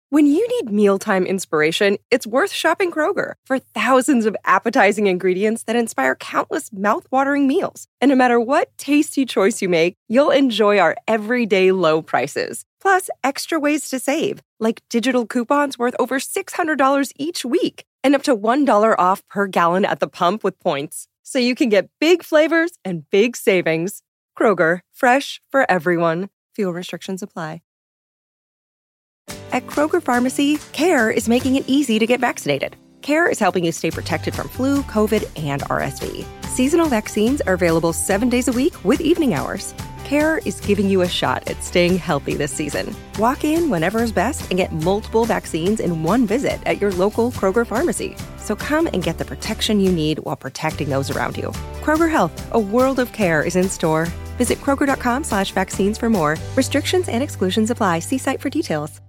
When you need mealtime inspiration, it's worth shopping Kroger for thousands of appetizing ingredients that inspire countless mouth-watering meals. And no matter what tasty choice you make, you'll enjoy our everyday low prices. Plus, extra ways to save, like digital coupons worth over $600 each week and up to $1 off per gallon at the pump with points. So you can get big flavors and big savings. Kroger, fresh for everyone. Fuel restrictions apply. At Kroger Pharmacy, CARE is making it easy to get vaccinated. CARE is helping you stay protected from flu, COVID, and RSV. Seasonal vaccines are available 7 days a week with evening hours. CARE is giving you a shot at staying healthy this season. Walk in whenever is best and get multiple vaccines in one visit at your local Kroger Pharmacy. So come and get the protection you need while protecting those around you. Kroger Health, a world of care is in store. Visit Kroger.com/vaccines for more. Restrictions and exclusions apply. See site for details.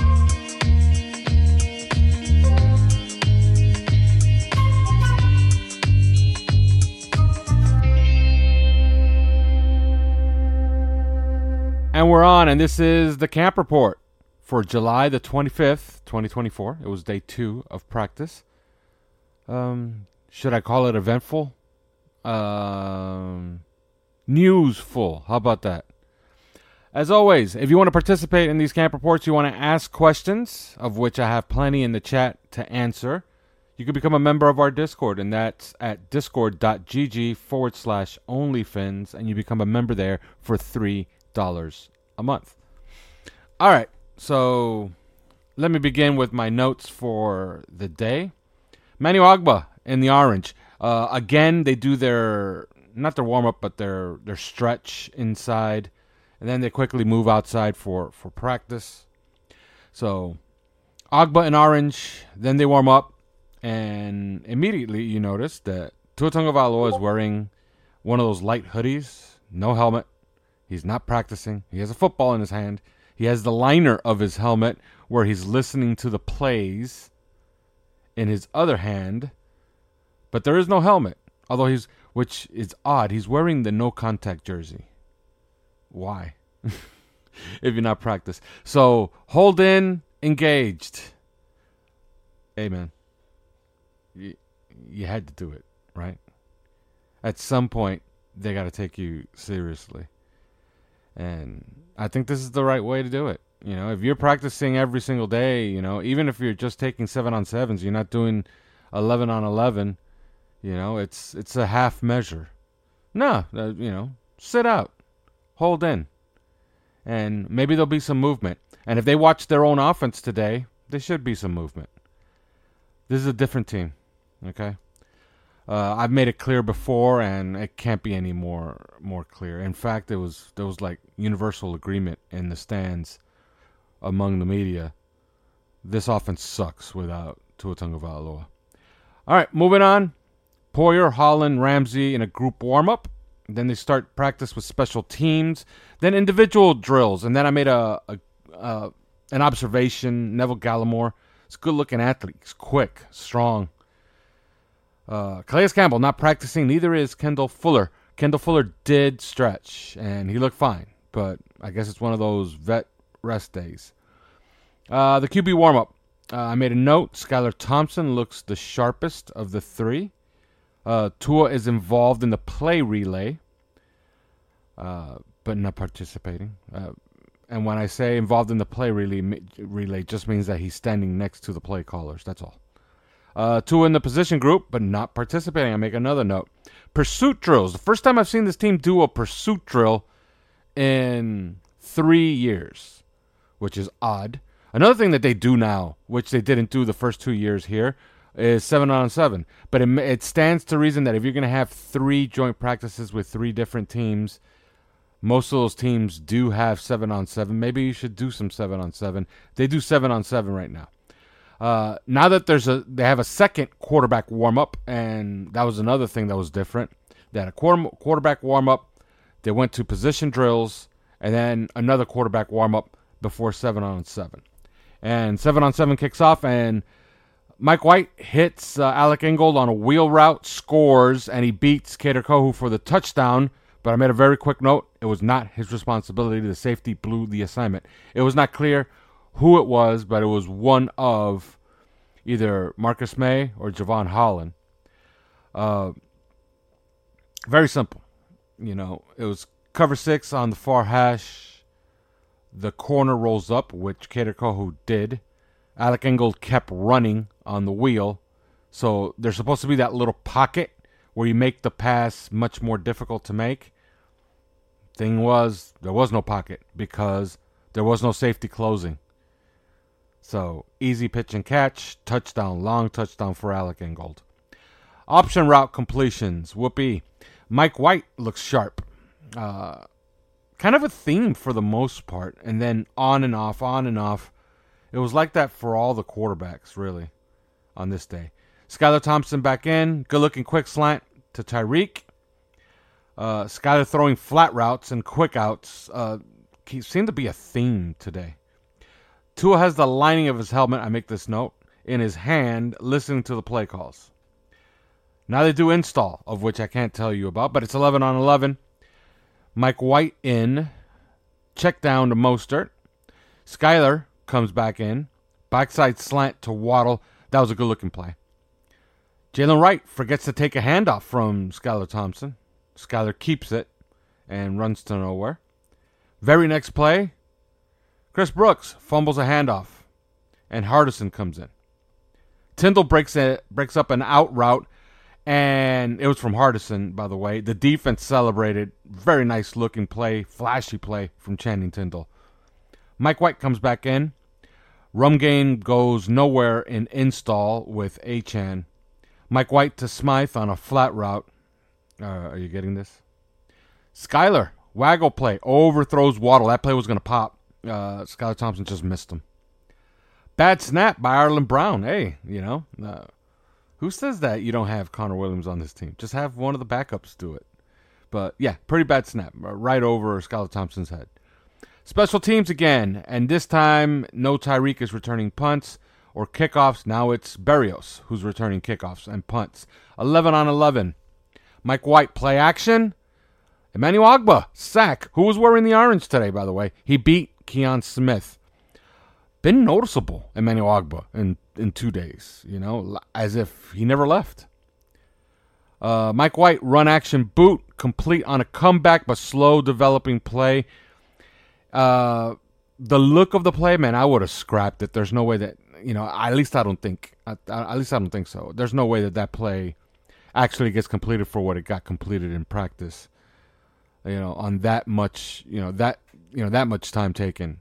And we're on, and this is the camp report for July the 25th, 2024. It was day 2 of practice. Should I call it eventful? Newsful. How about that? As always, if you want to participate in these camp reports, you want to ask questions, of which I have plenty in the chat to answer, you can become a member of our Discord, and that's at discord.gg/onlyfins, and you become a member there for $3 a month. All right, so let me begin with my notes for the day. Manu Agba in the orange. Again, they do their, not their warm-up, but their stretch inside, and then they quickly move outside for practice. So Agba in orange, then they warm up, and immediately you notice that Tua Tagovailoa is wearing one of those light hoodies, no helmet. He's not practicing. He has a football in his hand. He has the liner of his helmet where he's listening to the plays in his other hand. But there is no helmet. Although which is odd, he's wearing the no contact jersey. Why? If you're not practice. So, hold in, engaged. Hey, man. You had to do it, right? At some point, they got to take you seriously. And I think this is the right way to do it. You know, if you're practicing every single day, you know, even if you're just taking 7-on-7s, you're not doing 11-on-11, you know, it's a half measure. No, you know, sit out, hold in, and maybe there'll be some movement. And if they watch their own offense today, there should be some movement. This is a different team, okay? I've made it clear before, and it can't be any more clear. In fact, there was like universal agreement in the stands among the media. This offense sucks without Tua Tagovailoa. All right, moving on. Poyer, Holland, Ramsey in a group warm-up. Then they start practice with special teams. Then individual drills. And then I made an observation. Neville Gallimore. He's a good-looking athlete. He's quick, strong. Calais Campbell not practicing. Neither is Kendall Fuller. Kendall Fuller did stretch, and he looked fine. But I guess it's one of those vet rest days. The QB warm-up. I made a note. Skylar Thompson looks the sharpest of the three. Tua is involved in the play relay, but not participating. And when I say involved in the play relay just means that he's standing next to the play callers. That's all. Tua in the position group, but not participating. I make another note. Pursuit drills. The first time I've seen this team do a pursuit drill in 3 years, which is odd. Another thing that they do now, which they didn't do the first 2 years here, is 7-on-7. But it stands to reason that if you're going to have 3 joint practices with 3 different teams, most of those teams do have 7-on-7. Maybe you should do some 7-on-7. They do 7-on-7 right now. Now that they have a second quarterback warm-up, and that was another thing that was different. They had a quarterback warm-up, they went to position drills, and then another quarterback warm-up before 7-on-7. And 7-on-7 kicks off, and Mike White hits Alec Ingold on a wheel route, scores, and he beats Kader Kohu for the touchdown. But I made a very quick note. It was not his responsibility. The safety blew the assignment. It was not clear who it was, but it was one of either Marcus May or Javon Holland. Very simple. It was cover 6 on the far hash. The corner rolls up, which Kader Kohou did. Alec Ingold kept running on the wheel. So there's supposed to be that little pocket where you make the pass much more difficult to make. Thing was, there was no pocket because there was no safety closing. So easy pitch and catch, touchdown, long touchdown for Alec Ingold. Option route completions, whoopee. Mike White looks sharp. Kind of a theme for the most part, and then on and off, on and off. It was like that for all the quarterbacks, really, on this day. Skylar Thompson back in. Good-looking quick slant to Tyreek. Skylar throwing flat routes and quick outs. Seemed to be a theme today. Tua has the lining of his helmet, I make this note, in his hand, listening to the play calls. Now they do install, of which I can't tell you about, but it's 11 on 11. Mike White in. Check down to Mostert. Skylar comes back in. Backside slant to Waddle. That was a good-looking play. Jalen Wright forgets to take a handoff from Skylar Thompson. Skylar keeps it and runs to nowhere. Very next play, Chris Brooks fumbles a handoff, and Hardison comes in. Tyndall breaks up an out route, and it was from Hardison, by the way. The defense celebrated. Very nice-looking play, flashy play from Channing Tyndall. Mike White comes back in. Rumgain goes nowhere in install with Achane. Mike White to Smythe on a flat route. Are you getting this? Skylar, waggle play, overthrows Waddle. That play was going to pop. Skylar Thompson just missed him. Bad snap by Arlen Brown. Hey, who says that you don't have Connor Williams on this team? Just have one of the backups do it. But, yeah, pretty bad snap. Right over Skylar Thompson's head. Special teams again. And this time, no Tyreek is returning punts or kickoffs. Now it's Berrios who's returning kickoffs and punts. 11 on 11. Mike White, play action. Emmanuel Ogbah, sack. Who was wearing the orange today, by the way? He beat Keon Smith. Been noticeable, Emmanuel Ogbah, in 2 days, as if he never left. Mike White, run action boot, complete on a comeback, but slow developing play. The look of the play, man, I would have scrapped it. There's no way that, at least I don't think so. There's no way that play actually gets completed for what it got completed in practice. On that much, that much time taken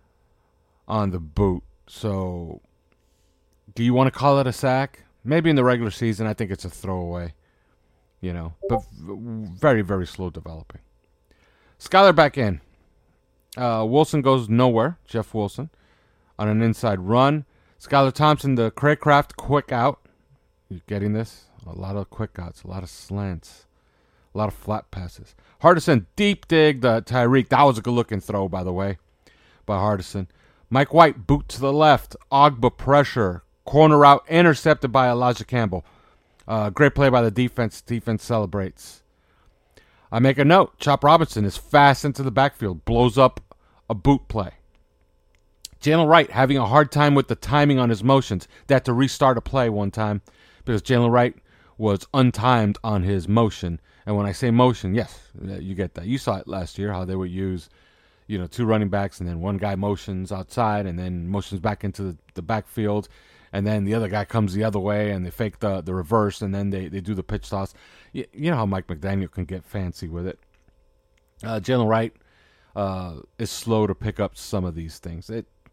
on the boot. So, do you want to call it a sack? Maybe in the regular season, I think it's a throwaway. But very, very slow developing. Skylar back in. Wilson goes nowhere. Jeff Wilson on an inside run. Skylar Thompson, the Craycraft quick out. You getting this? A lot of quick outs, a lot of slants, a lot of flat passes. Hardison deep dig the Tyreek. That was a good-looking throw, by the way, by Hardison. Mike White, boot to the left. Ogbah pressure. Corner out, intercepted by Elijah Campbell. Great play by the defense. Defense celebrates. I make a note. Chop Robinson is fast into the backfield. Blows up a boot play. Jalen Wright having a hard time with the timing on his motions. They had to restart a play one time because Jalen Wright was untimed on his motion. And when I say motion, yes, you get that. You saw it last year, how they would use, two running backs, and then one guy motions outside and then motions back into the backfield, and then the other guy comes the other way, and they fake the reverse, and then they do the pitch toss. You know how Mike McDaniel can get fancy with it. Jalen Wright is slow to pick up some of these things.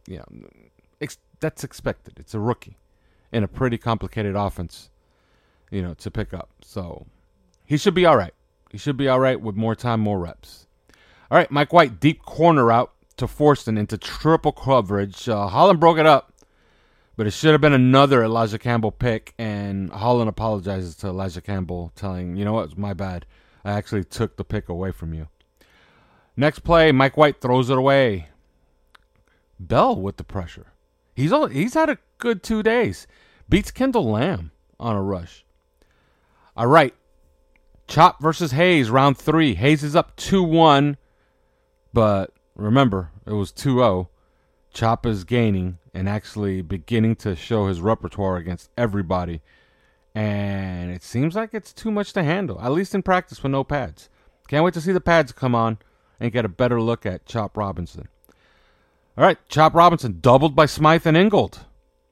That's expected. It's a rookie in a pretty complicated offense, to pick up. So he should be all right. He should be all right with more time, more reps. All right, Mike White, deep corner out to Forston into triple coverage. Holland broke it up, but it should have been another Elijah Campbell pick, and Holland apologizes to Elijah Campbell, telling, it was my bad. I actually took the pick away from you. Next play, Mike White throws it away. Bell with the pressure. He's had a good 2 days. Beats Kendall Lamb on a rush. All right. Chop versus Hayes, round 3. Hayes is up 2-1, but remember, it was 2-0. Chop is gaining and actually beginning to show his repertoire against everybody. And it seems like it's too much to handle, at least in practice with no pads. Can't wait to see the pads come on and get a better look at Chop Robinson. All right, Chop Robinson doubled by Smythe and Ingold.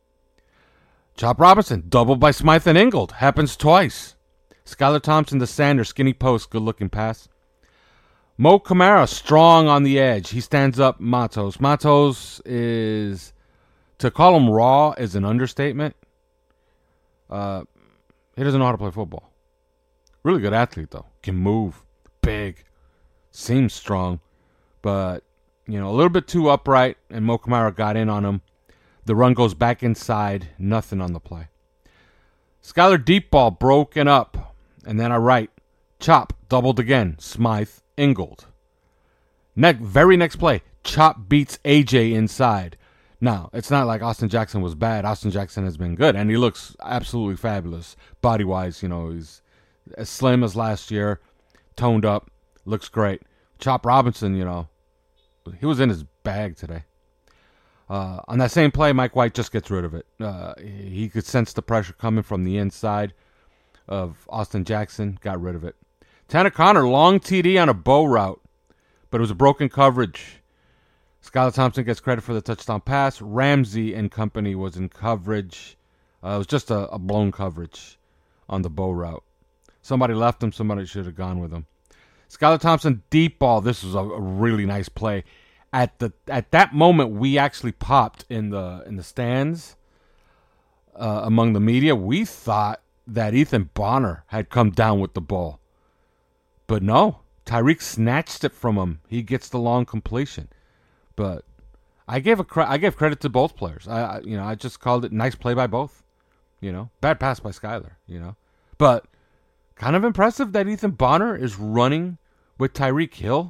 Chop Robinson doubled by Smythe and Ingold. Happens twice. Skylar Thompson to Sanders, skinny post, good-looking pass. Mo Kamara, strong on the edge. He stands up Matos. Matos is, to call him raw is an understatement. He doesn't know how to play football. Really good athlete, though. Can move. Big. Seems strong. But, a little bit too upright, and Mo Kamara got in on him. The run goes back inside. Nothing on the play. Skylar deep ball broken up. And then I write, Chop doubled again. Smythe, Ingold. Very next play, Chop beats AJ inside. Now, it's not like Austin Jackson was bad. Austin Jackson has been good, and he looks absolutely fabulous. Body-wise, he's as slim as last year, toned up, looks great. Chop Robinson, he was in his bag today. On that same play, Mike White just gets rid of it. He could sense the pressure coming from the inside of Austin Jackson, got rid of it. Tanner Connor, long TD on a bow route, but it was a broken coverage. Skylar Thompson gets credit for the touchdown pass. Ramsey and company was in coverage. It was just a blown coverage on the bow route. Somebody left him. Somebody should have gone with him. Skylar Thompson, deep ball. This was a really nice play. At that moment, we actually popped in the stands among the media. We thought that Ethan Bonner had come down with the ball. But no, Tyreek snatched it from him. He gets the long completion. But I gave credit to both players. I just called it nice play by both. Bad pass by Skylar, But kind of impressive that Ethan Bonner is running with Tyreek Hill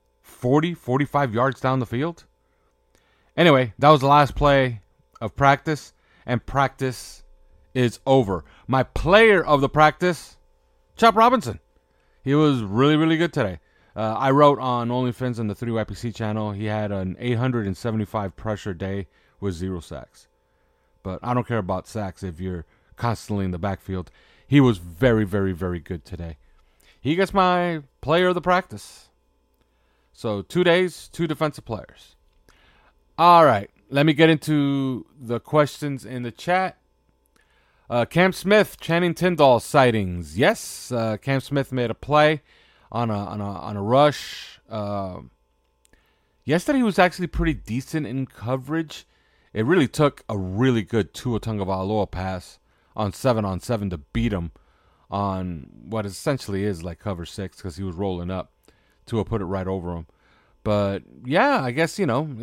45 yards down the field. Anyway, that was the last play of practice, and practice is over. My player of the practice, Chop Robinson. He was really, really good today. I wrote on OnlyFins and the 3YPC channel, he had an 875 pressure day with 0 sacks. But I don't care about sacks if you're constantly in the backfield. He was very, very, very good today. He gets my player of the practice. So 2 days, 2 defensive players. All right, let me get into the questions in the chat. Cam Smith, Channing Tindall sightings. Yes, Cam Smith made a play on a rush. Yesterday he was actually pretty decent in coverage. It really took a really good Tua Tagovailoa pass on 7-on-7 to beat him on what essentially is like cover 6 because he was rolling up. Tua put it right over him. But yeah, I guess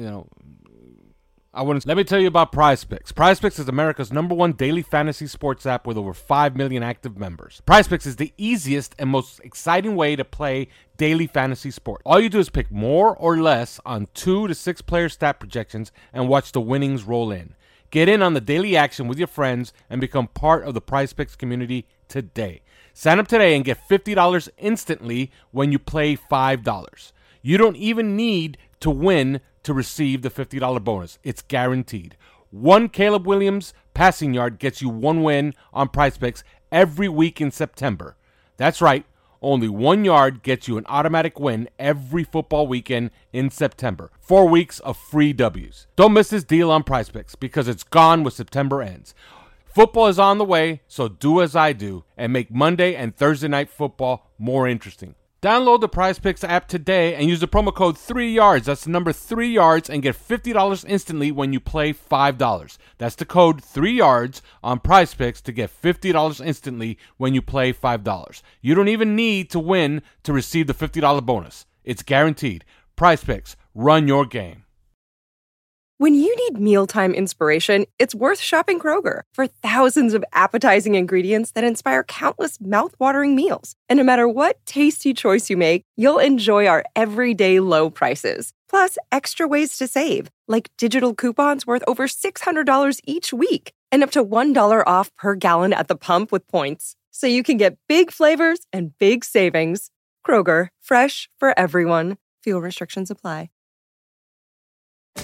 I wouldn't. Let me tell you about PrizePicks. PrizePicks is America's #1 daily fantasy sports app with over 5 million active members. PrizePicks is the easiest and most exciting way to play daily fantasy sports. All you do is pick more or less on 2 to 6 player stat projections and watch the winnings roll in. Get in on the daily action with your friends and become part of the PrizePicks community today. Sign up today and get $50 instantly when you play $5. You don't even need to win to receive the $50 bonus. It's guaranteed. One Caleb Williams passing yard gets you 1 win on PrizePicks every week in September. That's right. Only 1 yard gets you an automatic win every football weekend in September. 4 weeks of free W's. Don't miss this deal on PrizePicks because it's gone when September ends. Football is on the way, so do as I do and make Monday and Thursday night football more interesting. Download the PrizePicks app today and use the promo code 3YARDS. That's the number 3YARDS and get $50 instantly when you play $5. That's the code 3YARDS on PrizePicks to get $50 instantly when you play $5. You don't even need to win to receive the $50 bonus. It's guaranteed. PrizePicks, run your game. When you need mealtime inspiration, it's worth shopping Kroger for thousands of appetizing ingredients that inspire countless mouth-watering meals. And no matter what tasty choice you make, you'll enjoy our everyday low prices. Plus, extra ways to save, like digital coupons worth over $600 each week and up to $1 off per gallon at the pump with points. So you can get big flavors and big savings. Kroger, fresh for everyone. Fuel restrictions apply.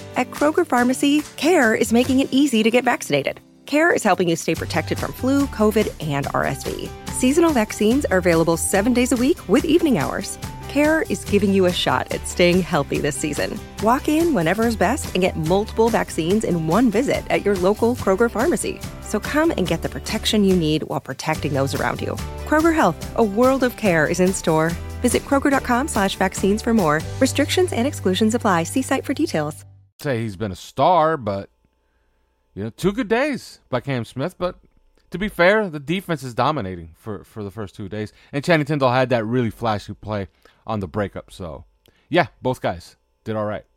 At Kroger Pharmacy, CARE is making it easy to get vaccinated. CARE is helping you stay protected from flu, COVID, and RSV. Seasonal vaccines are available 7 days a week with evening hours. CARE is giving you a shot at staying healthy this season. Walk in whenever is best and get multiple vaccines in one visit at your local Kroger Pharmacy. So come and get the protection you need while protecting those around you. Kroger Health, a world of care, is in store. Visit Kroger.com/vaccines for more. Restrictions and exclusions apply. See site for details. Say he's been a star, but 2 good days by Cam Smith. But to be fair, the defense is dominating for the first 2 days, and Channing Tindall had that really flashy play on the breakup. So yeah, both guys did all right.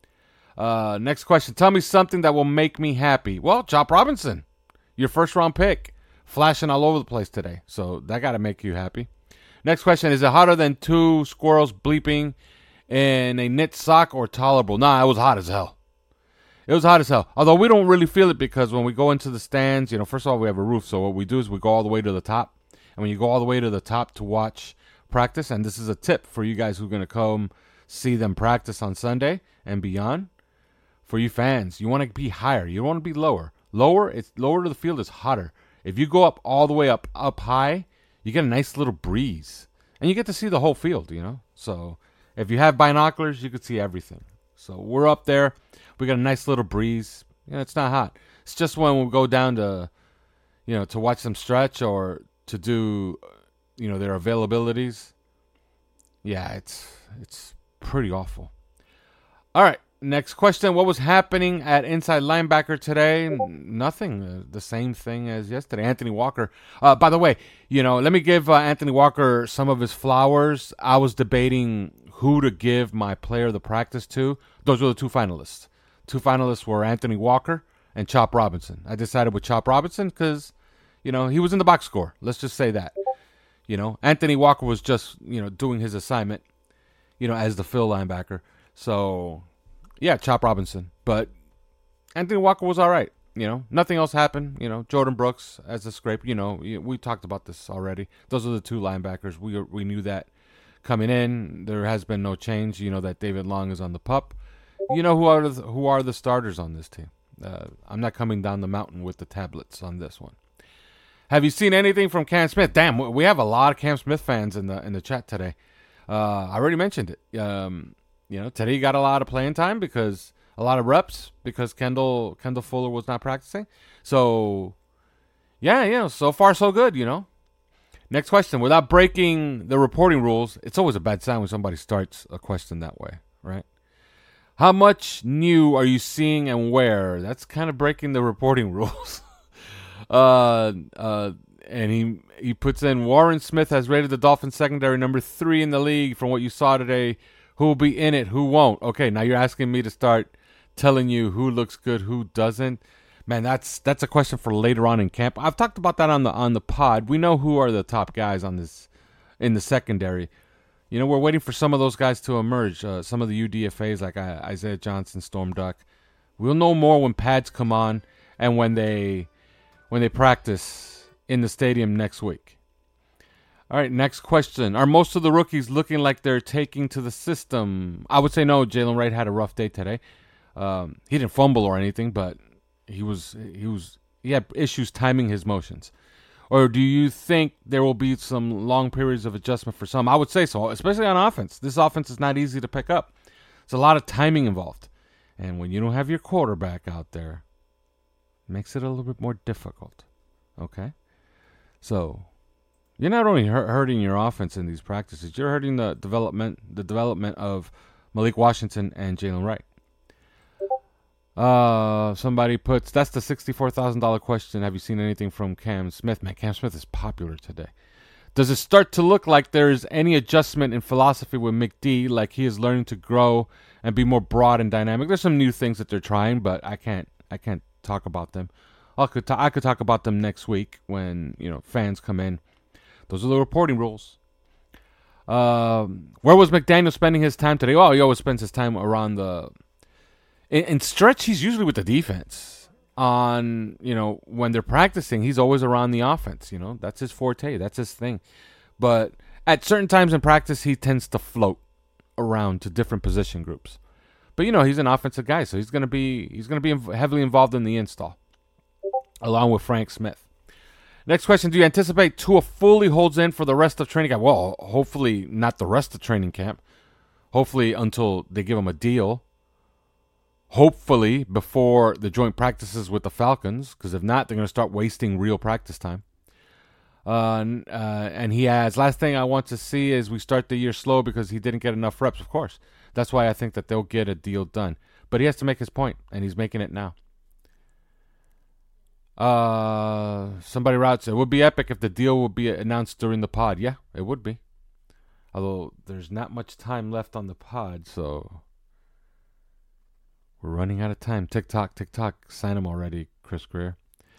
Next question: tell me something that will make me happy. Well, Chop Robinson, your first round pick, flashing all over the place today, so that got to make you happy. Next question: is it hotter than 2 squirrels bleeping in a knit sock or tolerable? Nah, it was hot as hell. It was hot as hell. Although we don't really feel it because when we go into the stands, first of all, we have a roof. So what we do is we go all the way to the top. And when you go all the way to the top to watch practice, and this is a tip for you guys who are going to come see them practice on Sunday and beyond, for you fans, you want to be higher. You don't want to be lower. Lower to the field is hotter. If you go up all the way up high, you get a nice little breeze. And you get to see the whole field, So if you have binoculars, you can see everything. So we're up there. We got a nice little breeze. It's not hot. It's just when we go down to, to watch them stretch or to do, their availabilities. Yeah, it's pretty awful. All right, next question. What was happening at inside linebacker today? Nothing. The same thing as yesterday. Anthony Walker. By the way, let me give Anthony Walker some of his flowers. I was debating who to give my player of the practice to. Those were the 2 finalists. 2 finalists were Anthony Walker and Chop Robinson. I decided with Chop Robinson because, he was in the box score. Let's just say that. Anthony Walker was just, doing his assignment, as the fill linebacker. So, yeah, Chop Robinson. But Anthony Walker was all right. Nothing else happened. Jordan Brooks as a scrape. We talked about this already. Those are the 2 linebackers. We knew that coming in. There has been no change. That David Long is on the pup. Who are the starters on this team. I'm not coming down the mountain with the tablets on this one. Have you seen anything from Cam Smith? Damn, we have a lot of Cam Smith fans in the chat today. I already mentioned it. Today he got a lot of playing time because a lot of reps because Kendall Fuller was not practicing. So yeah, so far so good. Next question. Without breaking the reporting rules, it's always a bad sign when somebody starts a question that way, right? How much new are you seeing and where? That's kind of breaking the reporting rules. And he puts in, Warren Smith has rated the Dolphins secondary number 3 in the league. From what you saw today, who will be in it, who won't? Okay, now you're asking me to start telling you who looks good, who doesn't. Man, that's a question for later on in camp. I've talked about that on the pod. We know who are the top guys on this in the secondary. We're waiting for some of those guys to emerge. Some of the UDFAs like Isaiah Johnson, Storm Duck. We'll know more when pads come on and when they practice in the stadium next week. All right, next question. Are most of the rookies looking like they're taking to the system? I would say no. Jalen Wright had a rough day today. He didn't fumble or anything, but he had issues timing his motions. Or do you think there will be some long periods of adjustment for some? I would say so, especially on offense. This offense is not easy to pick up. There's a lot of timing involved. And when you don't have your quarterback out there, it makes it a little bit more difficult. Okay? So, you're not only hurting your offense in these practices, you're hurting the development of Malik Washington and Jalen Wright. Somebody puts, that's the $64,000 question. Have you seen anything from Cam Smith? Man, Cam Smith is popular today. Does it start to look like there's any adjustment in philosophy with McD, like he is learning to grow and be more broad and dynamic? There's some new things that they're trying, but I can't talk about them. I could talk about them next week when fans come in. Those are the reporting rules. Where was McDaniel spending his time today? Oh, he always spends his time around the. In stretch, he's usually with the defense. On, when they're practicing, he's always around the offense. That's his forte. That's his thing. But at certain times in practice, he tends to float around to different position groups. But But he's an offensive guy, so he's gonna be heavily involved in the install, along with Frank Smith. Next question: do you anticipate Tua fully holds in for the rest of training camp? Well, hopefully not the rest of training camp. Hopefully until they give him a deal. Hopefully before the joint practices with the Falcons, because if not, they're going to start wasting real practice time. And he has, last thing I want to see is we start the year slow because he didn't get enough reps, of course. That's why I think that they'll get a deal done. But he has to make his point, and he's making it now. Somebody writes, it would be epic if the deal would be announced during the pod. Yeah, it would be. Although there's not much time left on the pod, so we're running out of time. TikTok, sign him already, Chris Greer.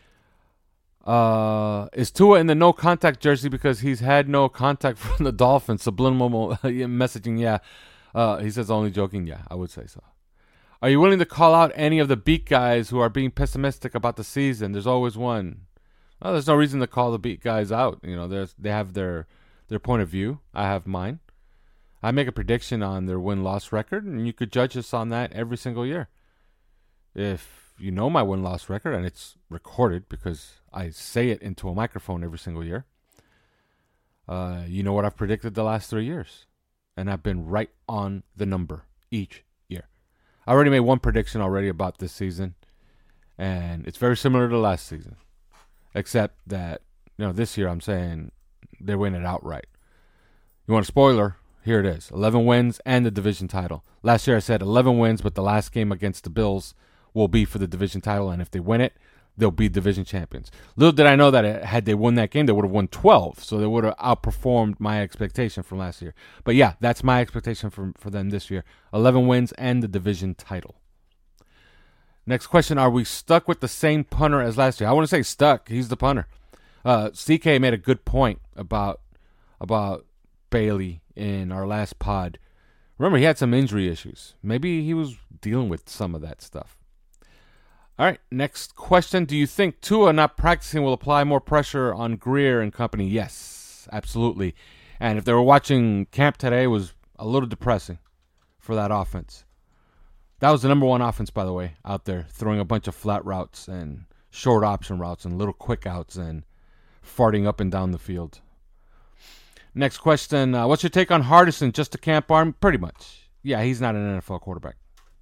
Is Tua in the no contact jersey because he's had no contact from the Dolphins? Subliminal messaging, yeah. He says only joking, yeah, I would say so. Are you willing to call out any of the beat guys who are being pessimistic about the season? There's always one. Well, there's no reason to call the beat guys out. They have their point of view. I have mine. I make a prediction on their win-loss record, and you could judge us on that every single year. If you know my win-loss record, and it's recorded because I say it into a microphone every single year, you know what I've predicted the last 3 years. And I've been right on the number each year. I already made one prediction already about this season, and it's very similar to last season, except that this year I'm saying they win it outright. You want a spoiler? Here it is. 11 wins and the division title. Last year I said 11 wins, but the last game against the Bills will be for the division title, and if they win it, they'll be division champions. Little did I know that had they won that game, they would have won 12, so they would have outperformed my expectation from last year. But yeah, that's my expectation for them this year. 11 wins and the division title. Next question, are we stuck with the same punter as last year? I want to say stuck. He's the punter. CK made a good point about Bailey in our last pod. Remember, he had some injury issues. Maybe he was dealing with some of that stuff. All right, next question. Do you think Tua not practicing will apply more pressure on Greer and company? Yes, absolutely. And if they were watching camp today, it was a little depressing for that offense. That was the number one offense, by the way, out there, throwing a bunch of flat routes and short option routes and little quick outs and farting up and down the field. Next question. What's your take on Hardison? Just a camp arm? Pretty much. Yeah, he's not an NFL quarterback.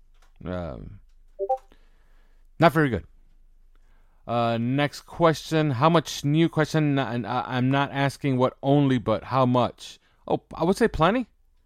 Not very good. Next question. How much new question? And I'm not asking what only, but how much. Oh, I would say plenty.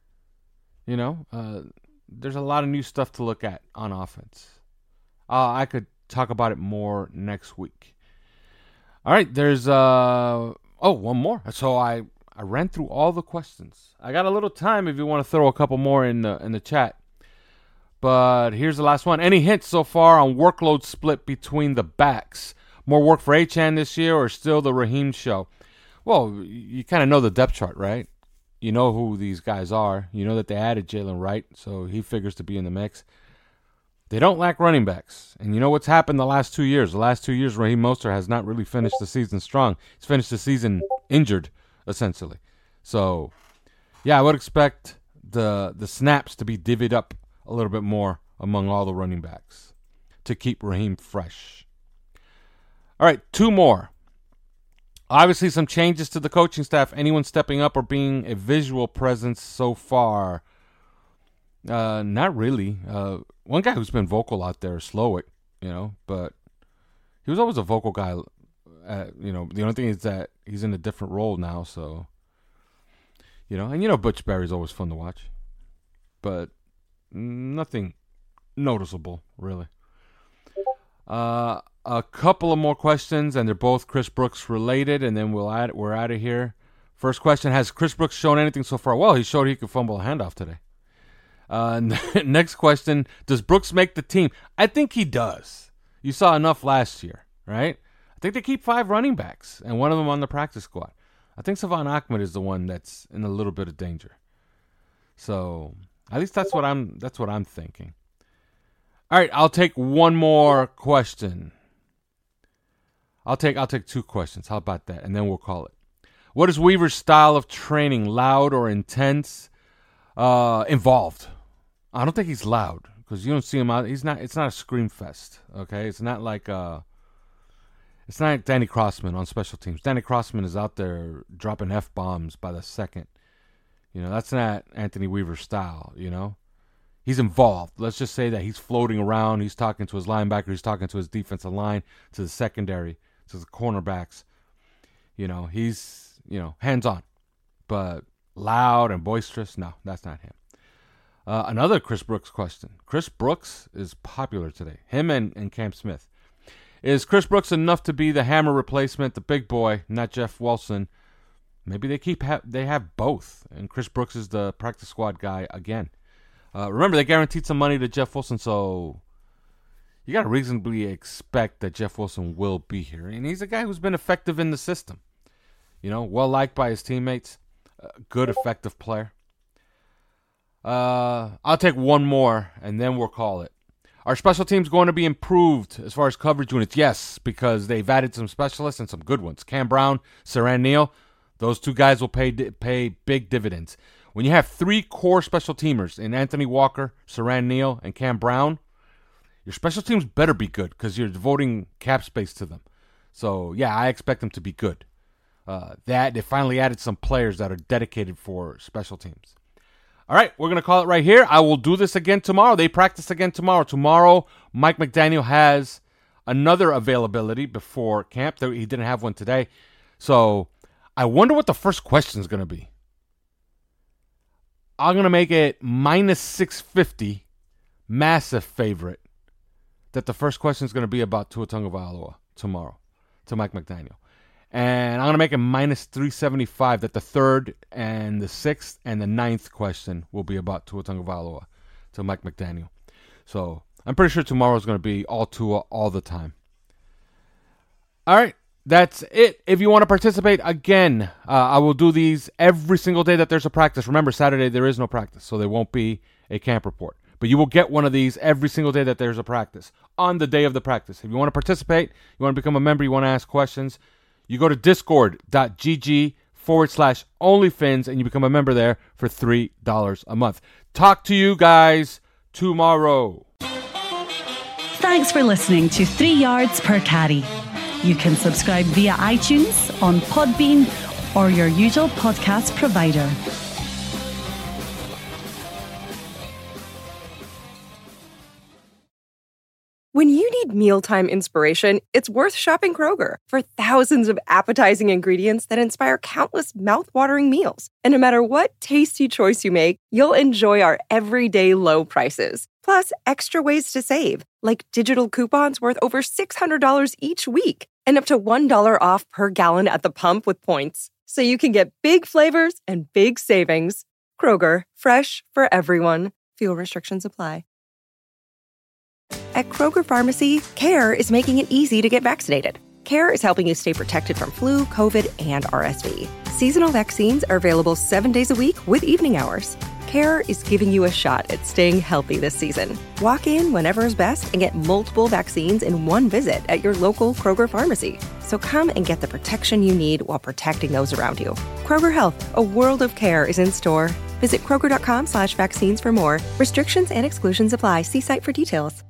There's a lot of new stuff to look at on offense. I could talk about it more next week. All right, there's one more. So I ran through all the questions. I got a little time if you want to throw a couple more in the chat. But here's the last one. Any hints so far on workload split between the backs? More work for Achane this year or still the Raheem show? Well, you kind of know the depth chart, right? You know who these guys are. You know that they added Jalen Wright, so he figures to be in the mix. They don't lack running backs. And you know what's happened the last 2 years? The last 2 years, Raheem Mostert has not really finished the season strong. He's finished the season injured, essentially. So, yeah, I would expect the snaps to be divvied up a little bit more among all the running backs to keep Raheem fresh. All right, 2 more. Obviously, some changes to the coaching staff. Anyone stepping up or being a visual presence so far? Not really. One guy who's been vocal out there is Slowick, but he was always a vocal guy. The only thing is that he's in a different role now, so, and Butch Barry's always fun to watch, but nothing noticeable, really. A couple of more questions, and they're both Chris Brooks related, and then we're out of here. First question, has Chris Brooks shown anything so far? Well, he showed he could fumble a handoff today. Next question, does Brooks make the team? I think he does. You saw enough last year, right? I think they keep 5 running backs, and one of them on the practice squad. I think Savon Ahmed is the one that's in a little bit of danger. So, at least that's what I'm thinking. All right, I'll take one more question. I'll take 2 questions. How about that? And then we'll call it. What is Weaver's style of training? Loud or intense? Involved. I don't think he's loud because you don't see him out. It's not a scream fest, okay? It's not like Danny Crossman on special teams. Danny Crossman is out there dropping F-bombs by the second. That's not Anthony Weaver's style, He's involved. Let's just say that he's floating around. He's talking to his linebacker. He's talking to his defensive line, to the secondary, to the cornerbacks. He's, hands-on. But loud and boisterous, no, that's not him. Another Chris Brooks question. Chris Brooks is popular today. Him and Cam Smith. Is Chris Brooks enough to be the hammer replacement, the big boy, not Jeff Wilson? Maybe they have both, and Chris Brooks is the practice squad guy again. Remember, they guaranteed some money to Jeff Wilson, so you got to reasonably expect that Jeff Wilson will be here. And he's a guy who's been effective in the system. Well-liked by his teammates. Good, effective player. I'll take one more, and then we'll call it. Are special teams going to be improved as far as coverage units? Yes, because they've added some specialists and some good ones. Cam Brown, Siran Neal, those two guys will pay big dividends. When you have three core special teamers in Anthony Walker, Siran Neal, and Cam Brown, your special teams better be good because you're devoting cap space to them. So, yeah, I expect them to be good. They finally added some players that are dedicated for special teams. All right, we're going to call it right here. I will do this again tomorrow. They practice again tomorrow. Tomorrow, Mike McDaniel has another availability before camp. He didn't have one today. So I wonder what the first question is going to be. I'm going to make it minus 650, massive favorite, that the first question is going to be about Tua Tagovailoa tomorrow to Mike McDaniel. And I'm going to make it minus 375 that the third and the sixth and the ninth question will be about Tua Tagovailoa to Mike McDaniel. So I'm pretty sure tomorrow is going to be all Tua all the time. All right, that's it. If you want to participate, again, I will do these every single day that there's a practice. Remember, Saturday there is no practice, so there won't be a camp report. But you will get one of these every single day that there's a practice, on the day of the practice. If you want to participate, you want to become a member, you want to ask questions, you go to discord.gg/OnlyFins and you become a member there for $3 a month. Talk to you guys tomorrow. Thanks for listening to 3 Yards Per Carry. You can subscribe via iTunes, on Podbean, or your usual podcast provider. When you need mealtime inspiration, it's worth shopping Kroger for thousands of appetizing ingredients that inspire countless mouth-watering meals. And no matter what tasty choice you make, you'll enjoy our everyday low prices. Plus, extra ways to save, like digital coupons worth over $600 each week and up to $1 off per gallon at the pump with points. So you can get big flavors and big savings. Kroger, fresh for everyone. Fuel restrictions apply. At Kroger Pharmacy, CARE is making it easy to get vaccinated. CARE is helping you stay protected from flu, COVID, and RSV. Seasonal vaccines are available 7 days a week with evening hours. CARE is giving you a shot at staying healthy this season. Walk in whenever is best and get multiple vaccines in one visit at your local Kroger Pharmacy. So come and get the protection you need while protecting those around you. Kroger Health, a world of care is in store. Visit Kroger.com/vaccines for more. Restrictions and exclusions apply. See site for details.